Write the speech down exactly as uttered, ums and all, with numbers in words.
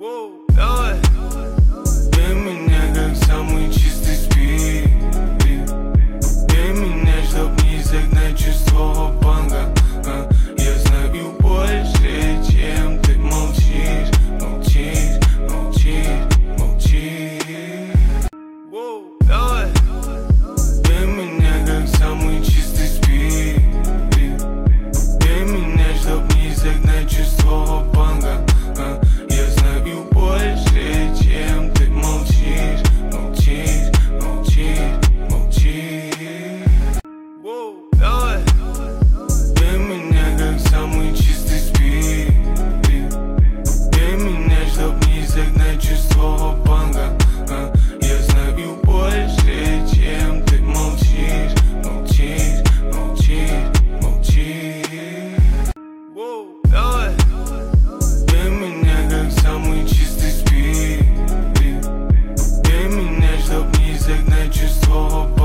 Давай. Бей меня как самый чистый спирит. Бей меня, чтоб не загнать чувство банга. а, Я знаю больше, чем ты молчишь. Молчишь, молчишь, молчишь. Давай. Бей меня как самый чистый спирит. Бей меня, чтоб не загнать чувство банга. а, Я знаю больше, чем ты молчишь. Молчишь, молчишь, молчишь. Давай. Бей меня как самый чистый спирит. Бей меня, чтоб не загнать чувство банга. а, Я знаю больше, чем ты молчишь. Молчишь, молчишь, молчишь. Давай. Бей меня как самый чистый спирит. Бей меня, чтоб не загнать чувство банга.